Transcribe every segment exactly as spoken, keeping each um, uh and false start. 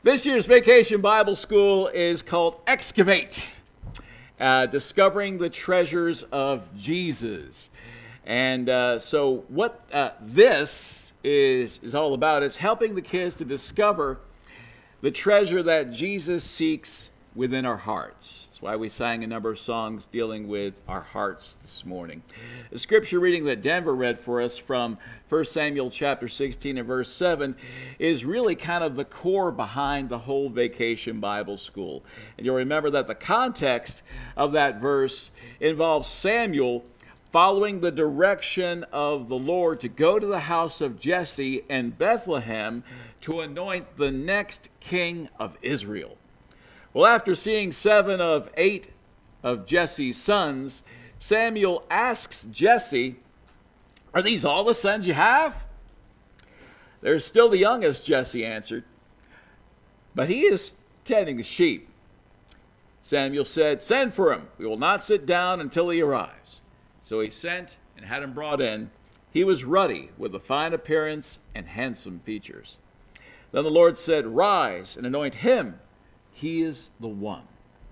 This year's Vacation Bible School is called Excavate, uh, Discovering the Treasures of Jesus. And uh, so what uh, this is, is all about is helping the kids to discover the treasure that Jesus seeks within our hearts. That's why we sang a number of songs dealing with our hearts this morning. The scripture reading that Denver read for us from First Samuel chapter sixteen and verse seven is really kind of the core behind the whole Vacation Bible School. And you'll remember that the context of that verse involves Samuel following the direction of the Lord to go to the house of Jesse in Bethlehem to anoint the next king of Israel. Well, after seeing seven of eight of Jesse's sons, Samuel asks Jesse, "Are these all the sons you have?" "They're still the youngest," Jesse answered, "but he is tending the sheep." Samuel said, "Send for him. We will not sit down until he arrives." So he sent and had him brought in. He was ruddy, with a fine appearance and handsome features. Then the Lord said, "Rise and anoint him. He is the one."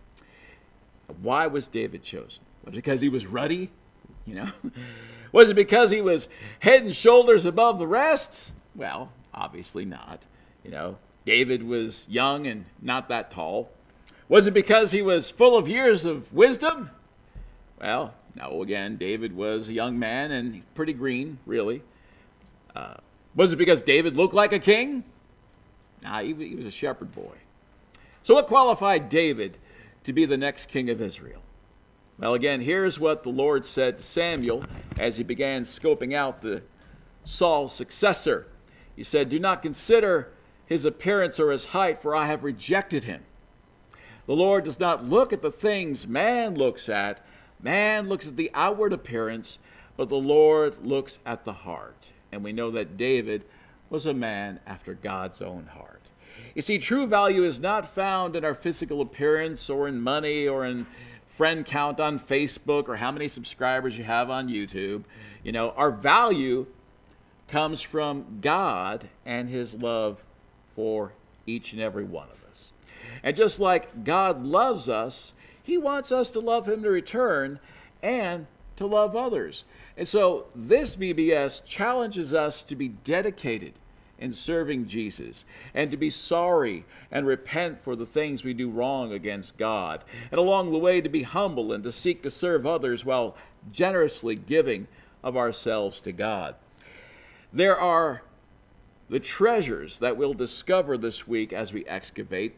Why was David chosen? Was it because he was ruddy? You know? Was it because he was head and shoulders above the rest? Well, obviously not. You know, David was young and not that tall. Was it because he was full of years of wisdom? Well, no, again, David was a young man and pretty green, really. Uh, was it because David looked like a king? Nah, he, he was a shepherd boy. So what qualified David to be the next king of Israel? Well, again, here's what the Lord said to Samuel as he began scoping out the Saul's successor. He said, "Do not consider his appearance or his height, for I have rejected him. The Lord does not look at the things man looks at. Man looks at the outward appearance, but the Lord looks at the heart." And we know that David was a man after God's own heart. You see, true value is not found in our physical appearance or in money or in friend count on Facebook or how many subscribers you have on YouTube. You know, our value comes from God and his love for each and every one of us. And just like God loves us, he wants us to love him in return and to love others. And so this V B S challenges us to be dedicated in serving Jesus, and to be sorry and repent for the things we do wrong against God, and along the way to be humble and to seek to serve others while generously giving of ourselves to God. There are the treasures that we'll discover this week as we excavate.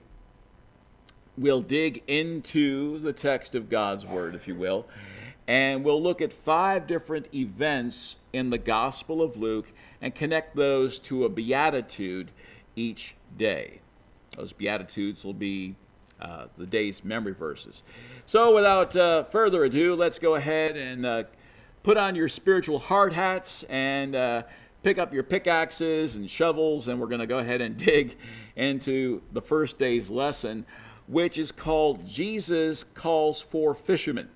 We'll dig into the text of God's Word, if you will, and we'll look at five different events in the Gospel of Luke and connect those to a beatitude each day. Those beatitudes will be uh, the day's memory verses. So without uh, further ado, let's go ahead and uh, put on your spiritual hard hats and uh, pick up your pickaxes and shovels, and we're going to go ahead and dig into the first day's lesson, which is called Jesus Calls for Fishermen.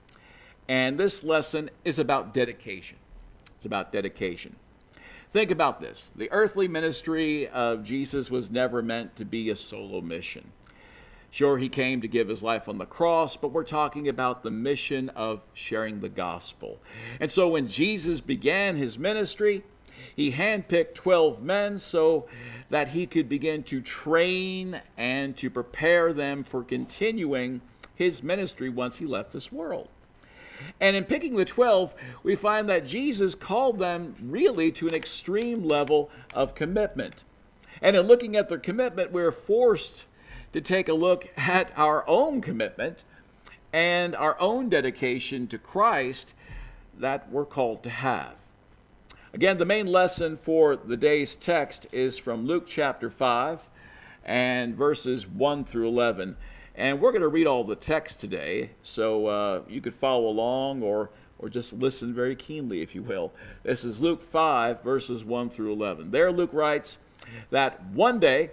And this lesson is about dedication. It's about dedication. Think about this. The earthly ministry of Jesus was never meant to be a solo mission. Sure, he came to give his life on the cross, but we're talking about the mission of sharing the gospel. And so when Jesus began his ministry, he handpicked twelve men so that he could begin to train and to prepare them for continuing his ministry once he left this world. And in picking the twelve, we find that Jesus called them really to an extreme level of commitment. And in looking at their commitment, we're forced to take a look at our own commitment and our own dedication to Christ that we're called to have. Again, the main lesson for the day's text is from Luke chapter five and verses one through eleven. And we're going to read all the text today, so uh, you could follow along or, or just listen very keenly, if you will. This is Luke five, verses one through eleven. There Luke writes that one day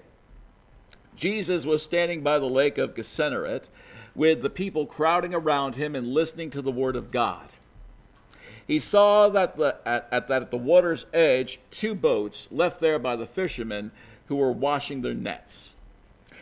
Jesus was standing by the lake of Gennesaret with the people crowding around him and listening to the word of God. He saw that the, at, at, that at the water's edge two boats left there by the fishermen who were washing their nets.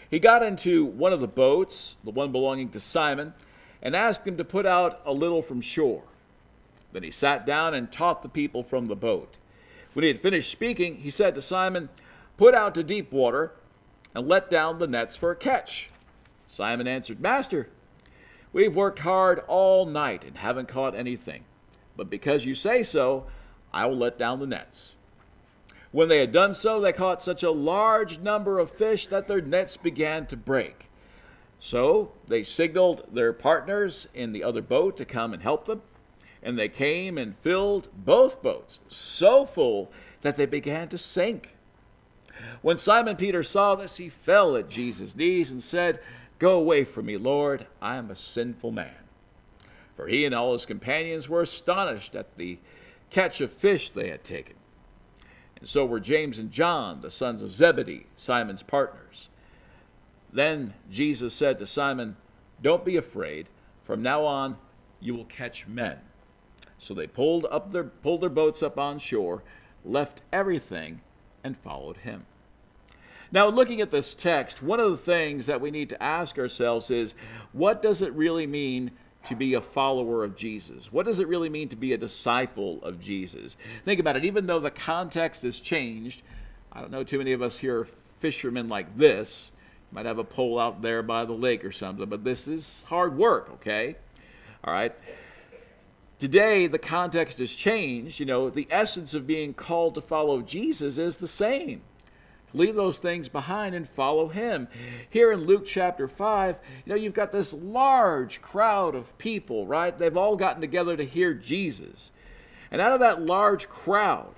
He got into one of the boats, the one belonging to Simon, and asked him to put out a little from shore. Then he sat down and taught the people from the boat. When he had finished speaking, he said to Simon, "Put out to deep water and let down the nets for a catch." Simon answered, "Master, we've worked hard all night and haven't caught anything. But because you say so, I will let down the nets." When they had done so, they caught such a large number of fish that their nets began to break. So they signaled their partners in the other boat to come and help them. And they came and filled both boats so full that they began to sink. When Simon Peter saw this, he fell at Jesus' knees and said, "Go away from me, Lord, I am a sinful man." For he and all his companions were astonished at the catch of fish they had taken. And so were James and John, the sons of Zebedee, Simon's partners. Then Jesus said to Simon, "Don't be afraid. From now on, you will catch men." So they pulled up their pulled their boats up on shore, left everything, and followed him. Now, looking at this text, one of the things that we need to ask ourselves is, what does it really mean to be a follower of Jesus? What does it really mean to be a disciple of Jesus? Think about it. Even though the context has changed, I don't know too many of us here are fishermen like this. You might have a pole out there by the lake or something, but this is hard work, okay? All right. Today, the context has changed. You know, the essence of being called to follow Jesus is the same. Leave those things behind and follow him. Here in Luke chapter five, you know, you've got this large crowd of people, right? They've all gotten together to hear Jesus. And out of that large crowd,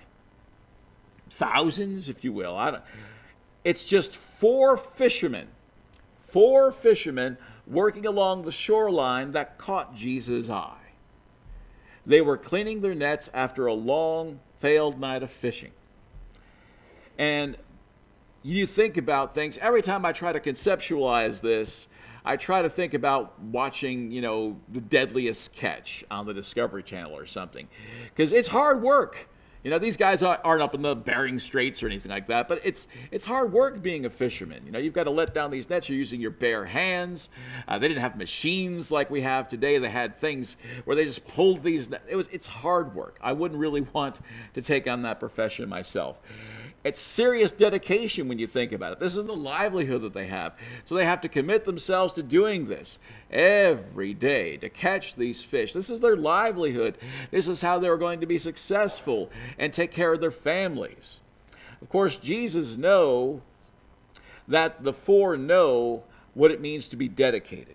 thousands, if you will, I don't, it's just four fishermen, four fishermen working along the shoreline that caught Jesus' eye. They were cleaning their nets after a long, failed night of fishing. And you think about things, every time I try to conceptualize this, I try to think about watching, you know, The Deadliest Catch on the Discovery Channel or something. Because it's hard work. You know, these guys aren't up in the Bering Straits or anything like that, but it's it's hard work being a fisherman. You know, you've got to let down these nets. You're using your bare hands. Uh, they didn't have machines like we have today. They had things where they just pulled these. It was it's hard work. I wouldn't really want to take on that profession myself. It's serious dedication when you think about it. This is the livelihood that they have. So they have to commit themselves to doing this every day to catch these fish. This is their livelihood. This is how they're going to be successful and take care of their families. Of course, Jesus knows that the four know what it means to be dedicated,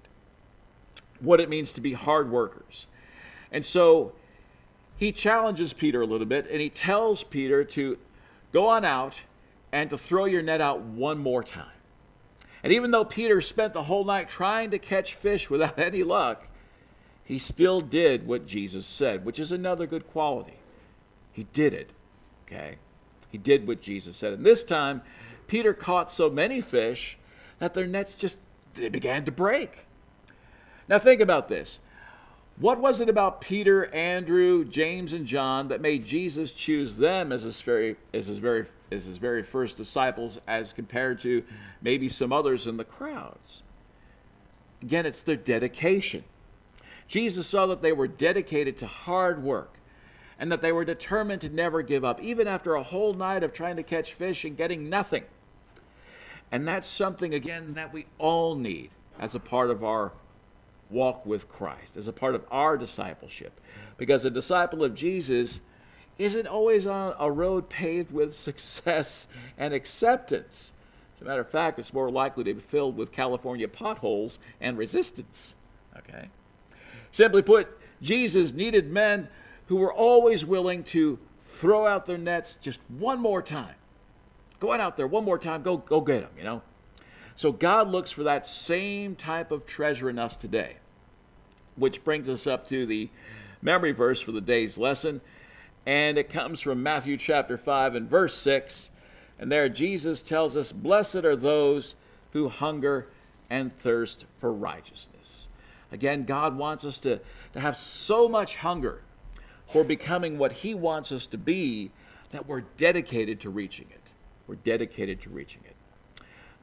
what it means to be hard workers. And so he challenges Peter a little bit, and he tells Peter to go on out and to throw your net out one more time. And even though Peter spent the whole night trying to catch fish without any luck, he still did what Jesus said, which is another good quality. He did it, okay? He did what Jesus said. And this time, Peter caught so many fish that their nets just they began to break. Now think about this. What was it about Peter, Andrew, James, and John that made Jesus choose them as his very, as his very, as his very first disciples as compared to maybe some others in the crowds? Again, it's their dedication. Jesus saw that they were dedicated to hard work and that they were determined to never give up, even after a whole night of trying to catch fish and getting nothing. And that's something, again, that we all need as a part of our walk with Christ, as a part of our discipleship. Because a disciple of Jesus isn't always on a road paved with success and acceptance. As a matter of fact, it's more likely to be filled with California potholes and resistance. Okay? Simply put, Jesus needed men who were always willing to throw out their nets just one more time. Go out there one more time, go, go get them, you know. So God looks for that same type of treasure in us today, which brings us up to the memory verse for the day's lesson. And it comes from Matthew chapter five and verse six. And there Jesus tells us, "Blessed are those who hunger and thirst for righteousness." Again, God wants us to, to have so much hunger for becoming what he wants us to be that we're dedicated to reaching it. We're dedicated to reaching it.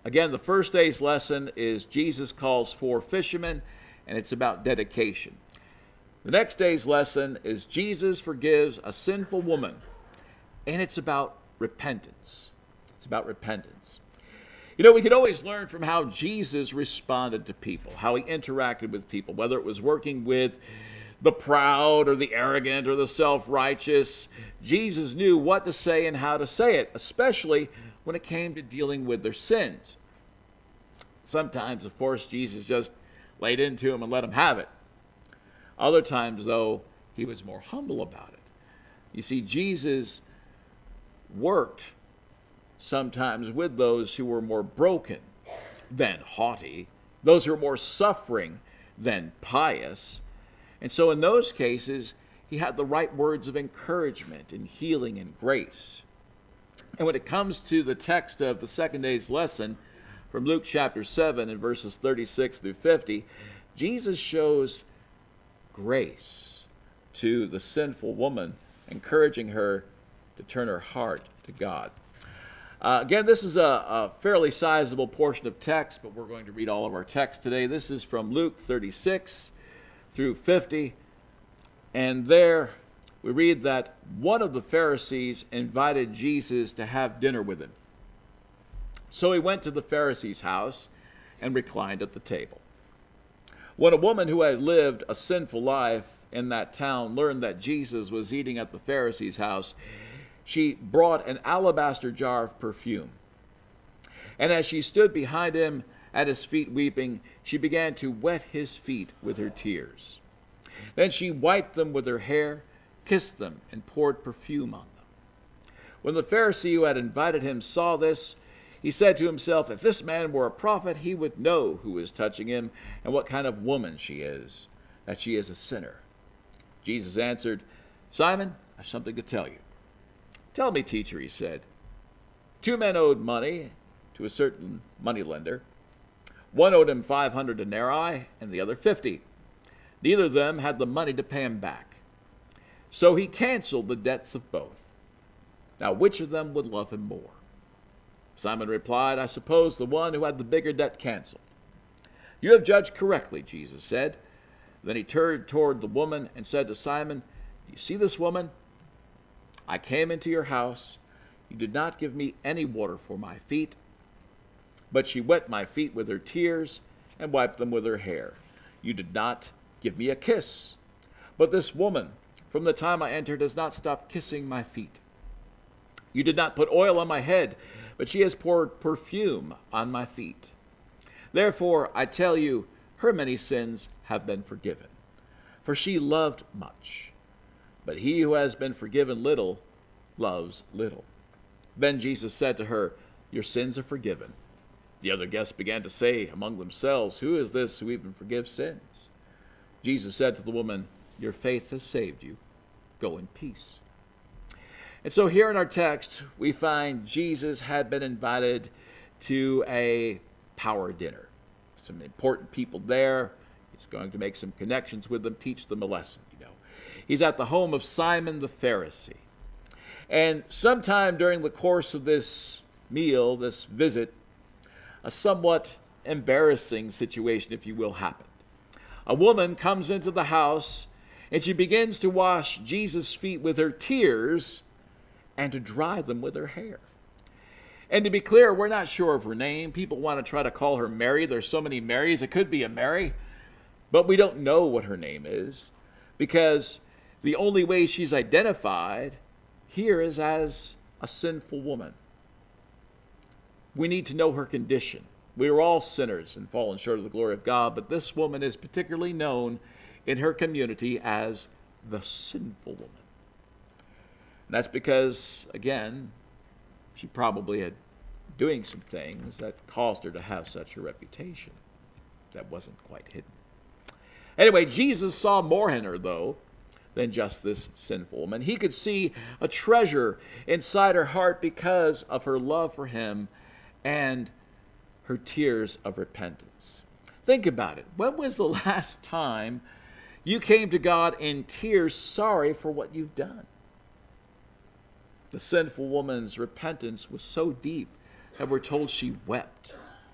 Again, the first day's lesson is Jesus calls four fishermen, and it's about dedication. The next day's lesson is Jesus forgives a sinful woman, and it's about repentance. It's about repentance. You know, we can always learn from how Jesus responded to people, how he interacted with people, whether it was working with the proud or the arrogant or the self-righteous. Jesus knew what to say and how to say it, especially when it came to dealing with their sins. Sometimes, of course, Jesus just laid into them and let them have it. Other times, though, he was more humble about it. You see, Jesus worked sometimes with those who were more broken than haughty, those who were more suffering than pious. And so in those cases, he had the right words of encouragement and healing and grace. And when it comes to the text of the second day's lesson from Luke chapter seven and verses thirty-six through fifty, Jesus shows grace to the sinful woman, encouraging her to turn her heart to God. Uh, again, this is a, a fairly sizable portion of text, but we're going to read all of our text today. This is from Luke thirty-six through fifty, and there we read that one of the Pharisees invited Jesus to have dinner with him. So he went to the Pharisee's house and reclined at the table. When a woman who had lived a sinful life in that town learned that Jesus was eating at the Pharisee's house, she brought an alabaster jar of perfume. And as she stood behind him at his feet weeping, she began to wet his feet with her tears. Then she wiped them with her hair, kissed them, and poured perfume on them. When the Pharisee who had invited him saw this, he said to himself, if this man were a prophet, he would know who is touching him and what kind of woman she is, that she is a sinner. Jesus answered, Simon, I have something to tell you. Tell me, teacher, he said. Two men owed money to a certain moneylender. One owed him five hundred denarii and the other fifty. Neither of them had the money to pay him back. So he canceled the debts of both. Now, which of them would love him more? Simon replied, I suppose the one who had the bigger debt canceled. You have judged correctly, Jesus said. Then he turned toward the woman and said to Simon, do you see this woman? I came into your house. You did not give me any water for my feet, but she wet my feet with her tears and wiped them with her hair. You did not give me a kiss, but this woman, from the time I entered, has not stopped kissing my feet. You did not put oil on my head, but she has poured perfume on my feet. Therefore, I tell you, her many sins have been forgiven, for she loved much. But he who has been forgiven little loves little. Then Jesus said to her, your sins are forgiven. The other guests began to say among themselves, who is this who even forgives sins? Jesus said to the woman, your faith has saved you. Go in peace. And so here in our text, we find Jesus had been invited to a power dinner. Some important people there. He's going to make some connections with them, teach them a lesson, you know. He's at the home of Simon the Pharisee. And sometime during the course of this meal, this visit, a somewhat embarrassing situation, if you will, happened. A woman comes into the house and she begins to wash Jesus' feet with her tears and to dry them with her hair. And to be clear, we're not sure of her name. People want to try to call her Mary. There's so many Marys. It could be a Mary. But we don't know what her name is because the only way she's identified here is as a sinful woman. We need to know her condition. We are all sinners and fallen short of the glory of God, but this woman is particularly known in her community as the sinful woman. And that's because, again, she probably had doing some things that caused her to have such a reputation that wasn't quite hidden. Anyway, Jesus saw more in her, though, than just this sinful woman. He could see a treasure inside her heart because of her love for him and her tears of repentance. Think about it. When was the last time you came to God in tears, sorry for what you've done? The sinful woman's repentance was so deep that we're told she wept.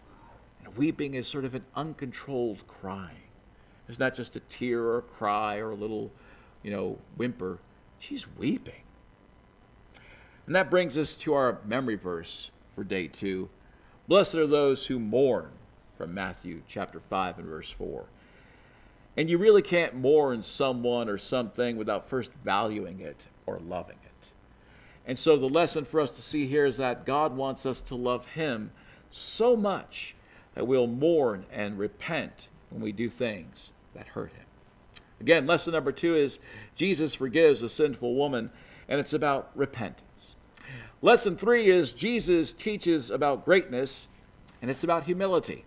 weeping is sort of an uncontrolled crying. It's not just a tear or a cry or a little, you know, whimper. She's weeping. And that brings us to our memory verse for day two. Blessed are those who mourn, from Matthew chapter five and verse four. And you really can't mourn someone or something without first valuing it or loving it. And so the lesson for us to see here is that God wants us to love him so much that we'll mourn and repent when we do things that hurt him. Again, lesson number two is Jesus forgives a sinful woman, and it's about repentance. Lesson three is Jesus teaches about greatness, and it's about humility.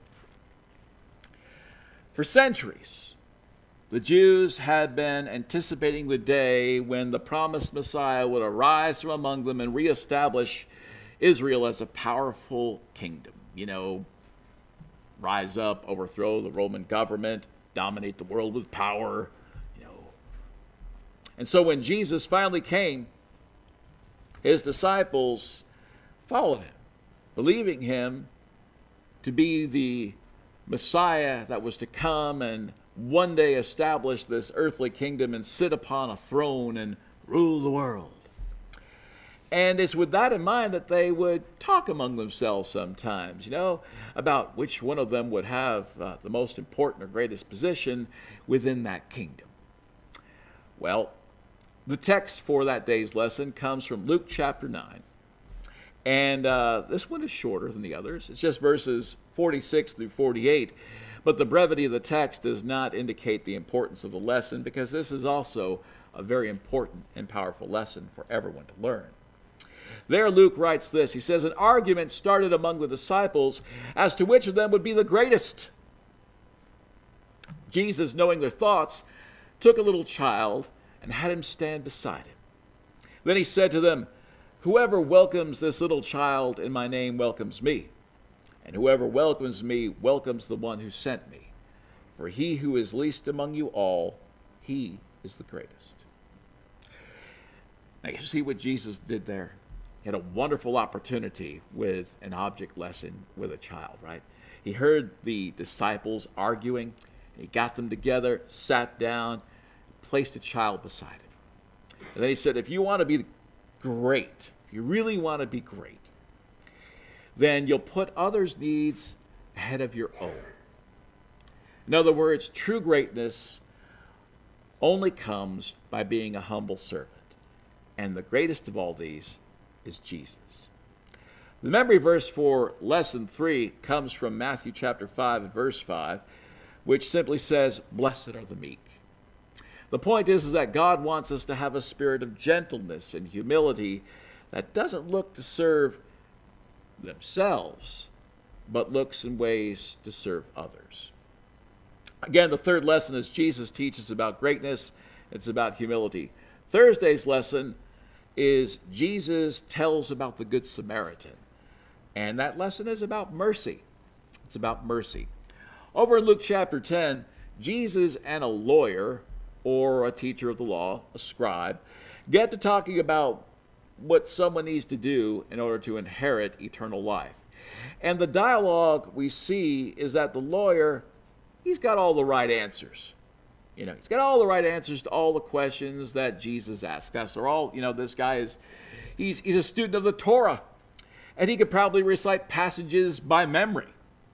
For centuries, the Jews had been anticipating the day when the promised Messiah would arise from among them and reestablish Israel as a powerful kingdom. You know, rise up, overthrow the Roman government, dominate the world with power, you know. And so when Jesus finally came, his disciples followed him, believing him to be the Messiah that was to come and one day establish this earthly kingdom and sit upon a throne and rule the world. And it's with that in mind that they would talk among themselves sometimes, you know, about which one of them would have uh, the most important or greatest position within that kingdom. Well, the text for that day's lesson comes from Luke chapter nine. And uh, this one is shorter than the others. It's just verses forty-six through forty-eight. But the brevity of the text does not indicate the importance of the lesson, because this is also a very important and powerful lesson for everyone to learn. There Luke writes this. He says, an argument started among the disciples as to which of them would be the greatest. Jesus, knowing their thoughts, took a little child and had him stand beside him. Then he said to them, whoever welcomes this little child in my name welcomes me. And whoever welcomes me welcomes the one who sent me. For he who is least among you all, he is the greatest. Now you see what Jesus did there? He had a wonderful opportunity with an object lesson with a child, right? He heard the disciples arguing. He got them together, sat down, placed a child beside him. And then he said, if you want to be great, if you really want to be great, then you'll put others' needs ahead of your own. In other words, true greatness only comes by being a humble servant. And the greatest of all these is Jesus. The memory verse for lesson three comes from Matthew chapter five and verse five, which simply says, blessed are the meek. The point is, is that God wants us to have a spirit of gentleness and humility that doesn't look to serve themselves, but looks in ways to serve others. Again, the third lesson is Jesus teaches about greatness. It's about humility. Thursday's lesson is Jesus tells about the Good Samaritan. And that lesson is about mercy. It's about mercy. Over in Luke chapter ten, Jesus and a lawyer, or a teacher of the law, a scribe, get to talking about what someone needs to do in order to inherit eternal life. And the dialogue we see is that the lawyer, he's got all the right answers. You know, he's got all the right answers to all the questions that Jesus asks us. They're all, you know, this guy is, he's, he's a student of the Torah, and he could probably recite passages by memory.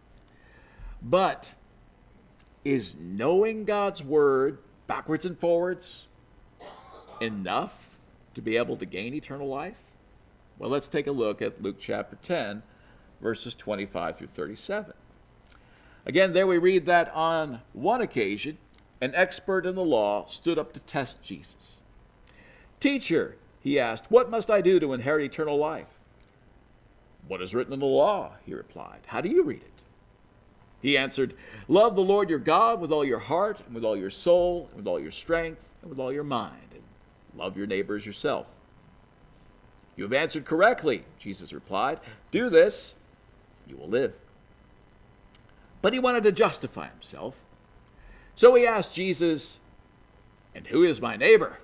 But is knowing God's word backwards and forwards enough to be able to gain eternal life? Well, let's take a look at Luke chapter ten, verses twenty-five through thirty-seven. Again, there we read that on one occasion, an expert in the law stood up to test Jesus. Teacher, he asked, what must I do to inherit eternal life? What is written in the law? He replied. How do you read it? He answered, love the Lord your God with all your heart, and with all your soul, and with all your strength, and with all your mind. Love your neighbor as yourself. You have answered correctly, Jesus replied. Do this, you will live. But he wanted to justify himself. So he asked Jesus, and who is my neighbor?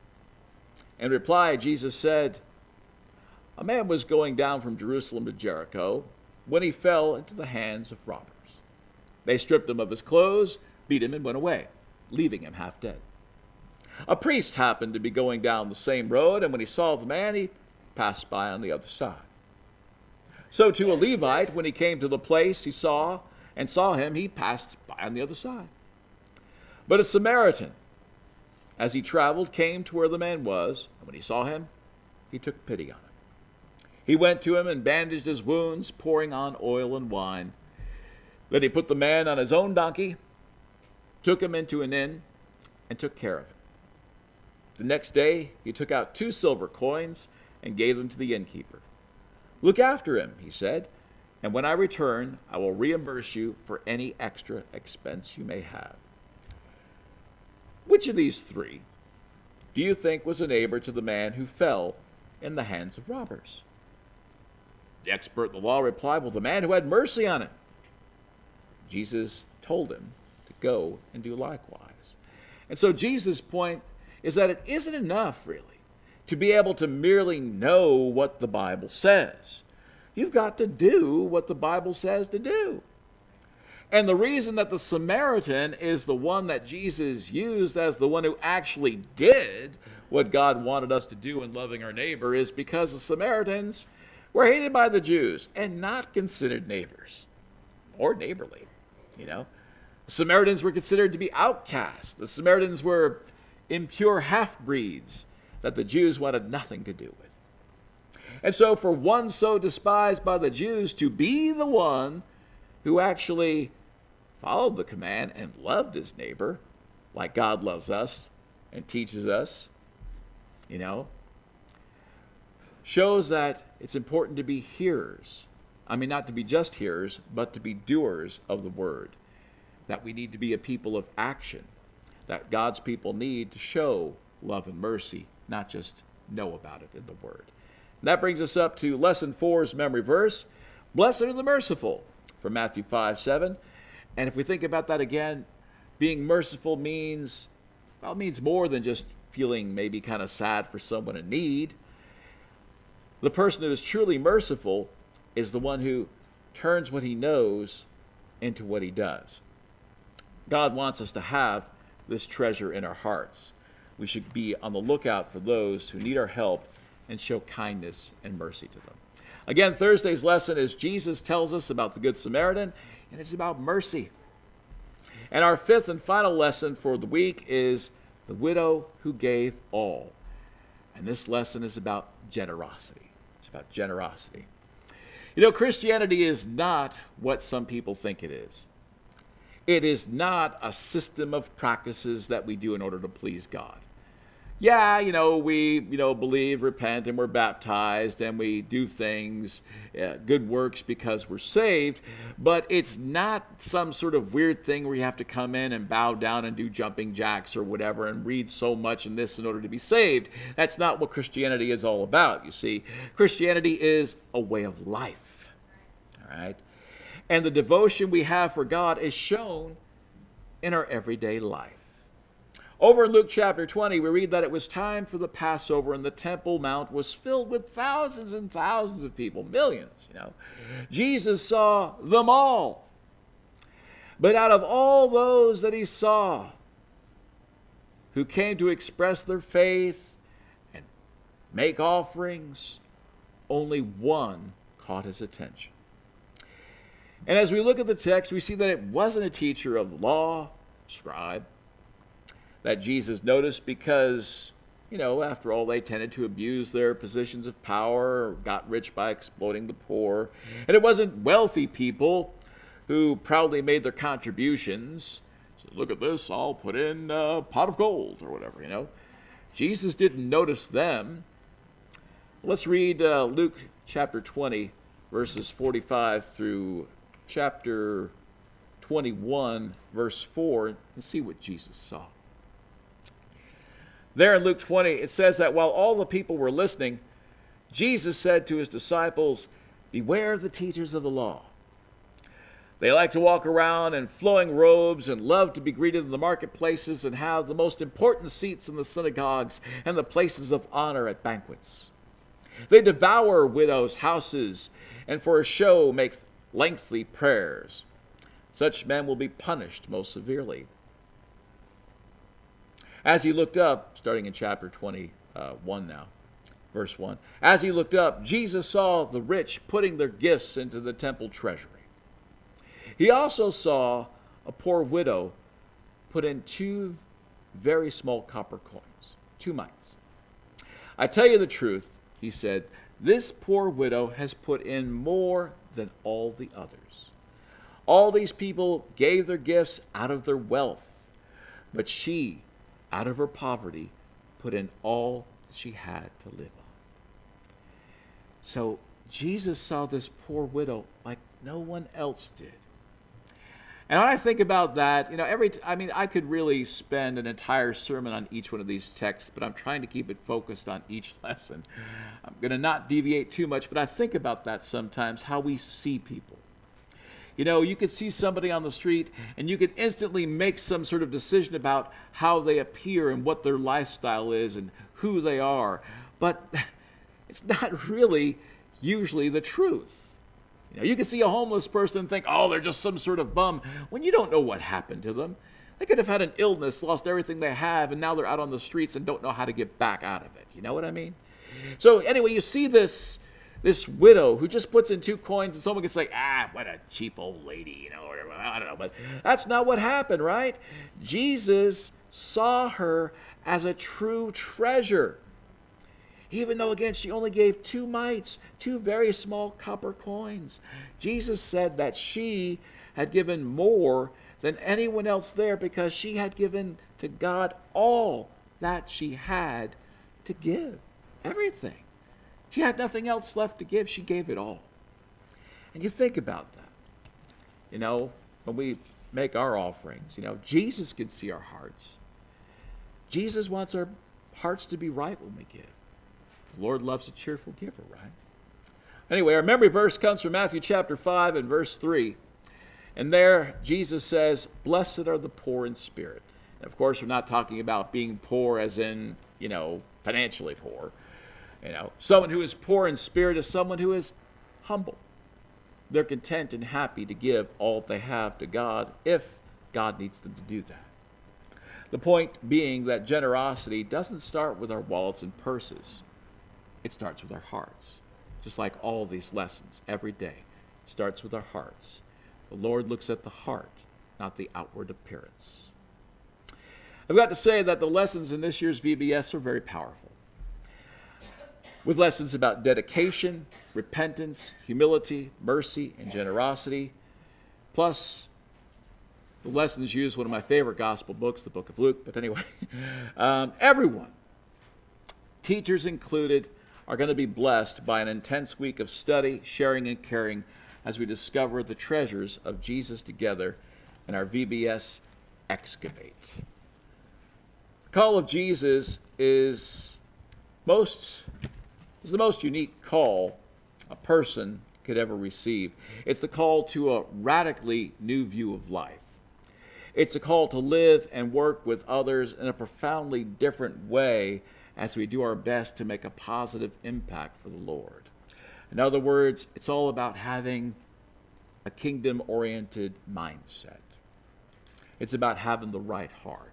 In reply, Jesus said, a man was going down from Jerusalem to Jericho when he fell into the hands of robbers. They stripped him of his clothes, beat him, and went away, leaving him half dead. A priest happened to be going down the same road, and when he saw the man, he passed by on the other side. So to a Levite, when he came to the place he saw and saw him, he passed by on the other side. But a Samaritan, as he traveled, came to where the man was, and when he saw him, he took pity on him. He went to him and bandaged his wounds, pouring on oil and wine. Then he put the man on his own donkey, took him into an inn, and took care of him. The next day he took out two silver coins and gave them to the innkeeper. "Look after him," he said, "and when I return, I will reimburse you for any extra expense you may have." Which of these three do you think was a neighbor to the man who fell in the hands of robbers? The expert in the law replied, "Well, the man who had mercy on him." Jesus told him to go and do likewise. And so Jesus' point is that it isn't enough, really, to be able to merely know what the Bible says. You've got to do what the Bible says to do. And the reason that the Samaritan is the one that Jesus used as the one who actually did what God wanted us to do in loving our neighbor is because the Samaritans were hated by the Jews and not considered neighbors or neighborly. You know, the Samaritans were considered to be outcasts. The Samaritans were impure half-breeds that the Jews wanted nothing to do with. And so for one so despised by the Jews to be the one who actually followed the command and loved his neighbor like God loves us and teaches us, you know, shows that it's important to be hearers. I mean, not to be just hearers, but to be doers of the word. That we need to be a people of action. That God's people need to show love and mercy, not just know about it in the word. And that brings us up to lesson four's memory verse. Blessed are the merciful, from Matthew five seven. And if we think about that again, being merciful means, well, it means more than just feeling maybe kind of sad for someone in need. The person who is truly merciful is the one who turns what he knows into what he does. God wants us to have this treasure in our hearts. We should be on the lookout for those who need our help and show kindness and mercy to them. Again, Thursday's lesson is Jesus tells us about the Good Samaritan, and it's about mercy. And our fifth and final lesson for the week is the widow who gave all. And this lesson is about generosity. It's about generosity. You know, Christianity is not what some people think it is. It is not a system of practices that we do in order to please God. Yeah, you know, we, you know, believe, repent, and we're baptized, and we do things, uh, good works because we're saved, but it's not some sort of weird thing where you have to come in and bow down and do jumping jacks or whatever and read so much in this in order to be saved. That's not what Christianity is all about, you see. Christianity is a way of life, all right? And the devotion we have for God is shown in our everyday life. Over in Luke chapter twenty, we read that it was time for the Passover, and the Temple Mount was filled with thousands and thousands of people, millions, you know. Jesus saw them all. But out of all those that he saw, who came to express their faith and make offerings, only one caught his attention. And as we look at the text, we see that it wasn't a teacher of the law, scribe, that Jesus noticed because, you know, after all, they tended to abuse their positions of power or got rich by exploiting the poor. And it wasn't wealthy people who proudly made their contributions. So look at this, I'll put in a pot of gold or whatever, you know. Jesus didn't notice them. Let's read uh, Luke chapter twenty, verses forty-five through chapter twenty-one, verse four, and see what Jesus saw. There in Luke twenty, it says that while all the people were listening, Jesus said to his disciples, "Beware the teachers of the law. They like to walk around in flowing robes and love to be greeted in the marketplaces and have the most important seats in the synagogues and the places of honor at banquets. They devour widows' houses and for a show make lengthy prayers. Such men will be punished most severely. As he looked up, starting in chapter twenty-one now, verse one, as he looked up, Jesus saw the rich putting their gifts into the temple treasury. He also saw a poor widow put in two very small copper coins, two mites. I tell you the truth, he said, this poor widow has put in more than all the others. All these people gave their gifts out of their wealth, but she, out of her poverty, put in all she had to live on. So Jesus saw this poor widow like no one else did. And when I think about that, you know, every t- I mean, I could really spend an entire sermon on each one of these texts, but I'm trying to keep it focused on each lesson. I'm going to not deviate too much, but I think about that sometimes, how we see people. You know, you could see somebody on the street, and you could instantly make some sort of decision about how they appear and what their lifestyle is and who they are. But it's not really usually the truth. You know, you can see a homeless person and think, oh, they're just some sort of bum, when you don't know what happened to them. They could have had an illness, lost everything they have, and now they're out on the streets and don't know how to get back out of it. You know what I mean? So anyway, you see this this widow who just puts in two coins, and someone can say, ah, what a cheap old lady, you know, or I don't know. But that's not what happened, right? Jesus saw her as a true treasure. Even though, again, she only gave two mites, two very small copper coins. Jesus said that she had given more than anyone else there because she had given to God all that she had to give. Everything. She had nothing else left to give. She gave it all. And you think about that. You know, when we make our offerings, you know, Jesus can see our hearts. Jesus wants our hearts to be right when we give. The Lord loves a cheerful giver, right? Anyway, our memory verse comes from Matthew chapter five and verse three. And there, Jesus says, blessed are the poor in spirit. And of course, we're not talking about being poor as in, you know, financially poor. You know, someone who is poor in spirit is someone who is humble. They're content and happy to give all they have to God if God needs them to do that. The point being that generosity doesn't start with our wallets and purses. It starts with our hearts. Just like all these lessons every day, it starts with our hearts. The Lord looks at the heart, not the outward appearance. I've got to say that the lessons in this year's V B S are very powerful. With lessons about dedication, repentance, humility, mercy, and generosity. Plus, the lessons use one of my favorite gospel books, the book of Luke. But anyway, um, everyone, teachers included, are going to be blessed by an intense week of study, sharing, and caring as we discover the treasures of Jesus together in our V B S Excavate. The call of Jesus is most is the most unique call a person could ever receive. It's the call to a radically new view of life. It's a call to live and work with others in a profoundly different way as we do our best to make a positive impact for the Lord. In other words, it's all about having a kingdom-oriented mindset. It's about having the right heart.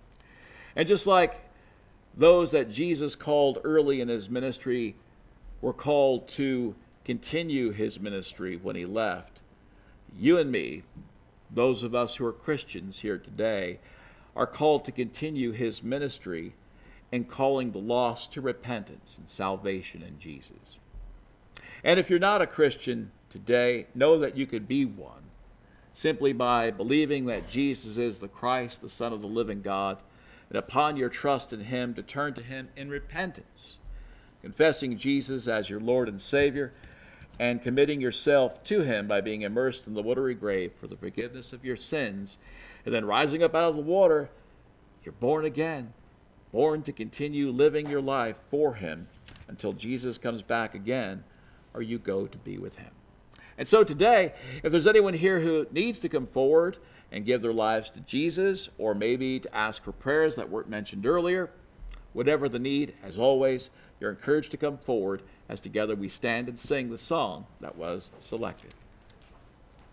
And just like those that Jesus called early in his ministry were called to continue his ministry when he left, you and me, those of us who are Christians here today, are called to continue his ministry in calling the lost to repentance and salvation in Jesus. And if you're not a Christian today, know that you could be one simply by believing that Jesus is the Christ, the Son of the living God, and upon your trust in him, to turn to him in repentance, confessing Jesus as your Lord and Savior, and committing yourself to him by being immersed in the watery grave for the forgiveness of your sins, and then rising up out of the water, you're born again, born to continue living your life for him until Jesus comes back again, or you go to be with him. And so today, if there's anyone here who needs to come forward and give their lives to Jesus, or maybe to ask for prayers that weren't mentioned earlier, whatever the need, as always, you're encouraged to come forward as together we stand and sing the song that was selected.